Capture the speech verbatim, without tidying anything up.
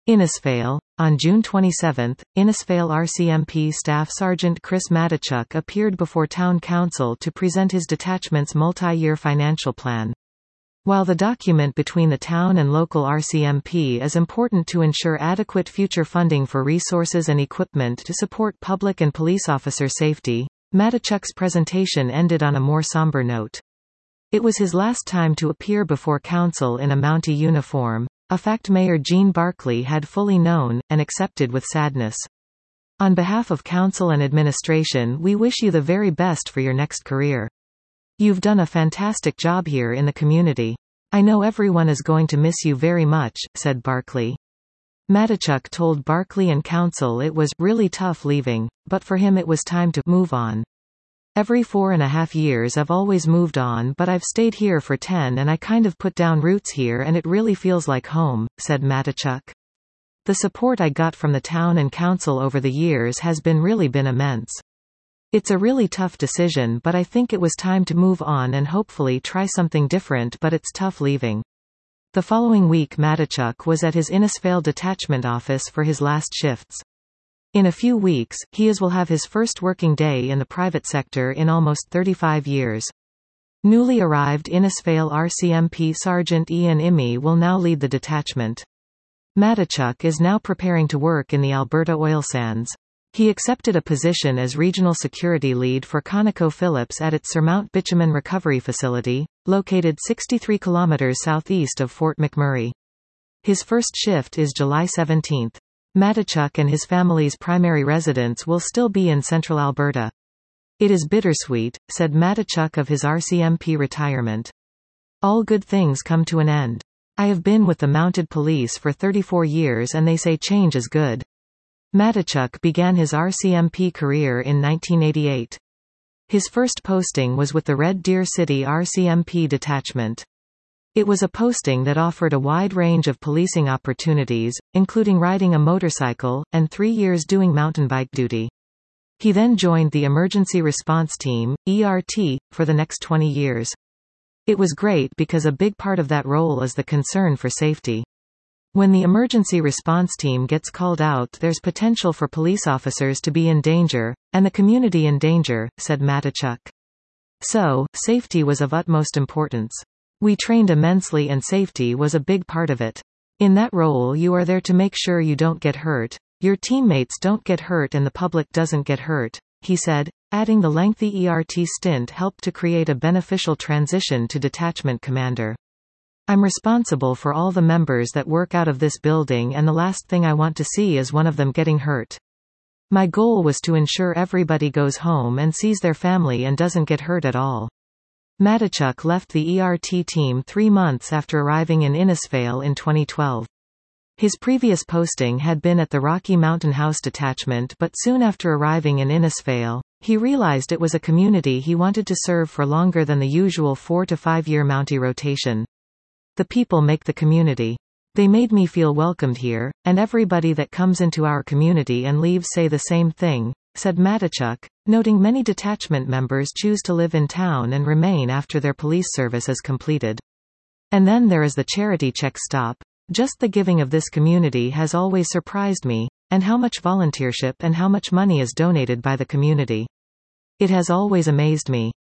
Innisfail. On June twenty-seventh, Innisfail R C M P Staff Sergeant Chris Matichuk appeared before Town Council to present his detachment's multi-year financial plan. While the document between the town and local R C M P is important to ensure adequate future funding for resources and equipment to support public and police officer safety, Matichuk's presentation ended on a more somber note. It was his last time to appear before council in a Mountie uniform, a fact Mayor Gene Barkley had fully known, and accepted with sadness. On behalf of council and administration, we wish you the very best for your next career. You've done a fantastic job here in the community. I know everyone is going to miss you very much, said Barkley. Matichuk told Barkley and council it was really tough leaving, but for him it was time to move on. Every four and a half years I've always moved on, but I've stayed here for ten and I kind of put down roots here and it really feels like home, said Matichuk. The support I got from the town and council over the years has been really been immense. It's a really tough decision, but I think it was time to move on and hopefully try something different, but it's tough leaving. The following week Matichuk was at his Innisfail detachment office for his last shifts. In a few weeks, he is will have his first working day in the private sector in almost thirty-five years. Newly arrived Innisfail R C M P Sergeant Ian Immy will now lead the detachment. Matichuk is now preparing to work in the Alberta oil sands. He accepted a position as regional security lead for ConocoPhillips at its Surmount Bitumen Recovery Facility, located sixty-three kilometers southeast of Fort McMurray. His first shift is July seventeenth. Matichuk and his family's primary residence will still be in central Alberta. It is bittersweet, said Matichuk of his R C M P retirement. All good things come to an end. I have been with the mounted police for thirty-four years and they say change is good. Matichuk began his R C M P career in nineteen eighty-eight. His first posting was with the Red Deer City R C M P detachment. It was a posting that offered a wide range of policing opportunities, including riding a motorcycle, and three years doing mountain bike duty. He then joined the Emergency Response Team, E R T, for the next twenty years. It was great because a big part of that role is the concern for safety. When the emergency response team gets called out, there's potential for police officers to be in danger, and the community in danger, said Matichuk. So, safety was of utmost importance. We trained immensely and safety was a big part of it. In that role you are there to make sure you don't get hurt, your teammates don't get hurt and the public doesn't get hurt, he said, adding the lengthy E R T stint helped to create a beneficial transition to detachment commander. I'm responsible for all the members that work out of this building and the last thing I want to see is one of them getting hurt. My goal was to ensure everybody goes home and sees their family and doesn't get hurt at all. Matichuk left the E R T team three months after arriving in Innisfail in twenty twelve. His previous posting had been at the Rocky Mountain House Detachment, but soon after arriving in Innisfail, he realized it was a community he wanted to serve for longer than the usual four to five year Mountie rotation. The people make the community. They made me feel welcomed here, and everybody that comes into our community and leaves say the same thing, said Matichuk, noting many detachment members choose to live in town and remain after their police service is completed. And then there is the charity check stop. Just the giving of this community has always surprised me, and how much volunteership and how much money is donated by the community. It has always amazed me.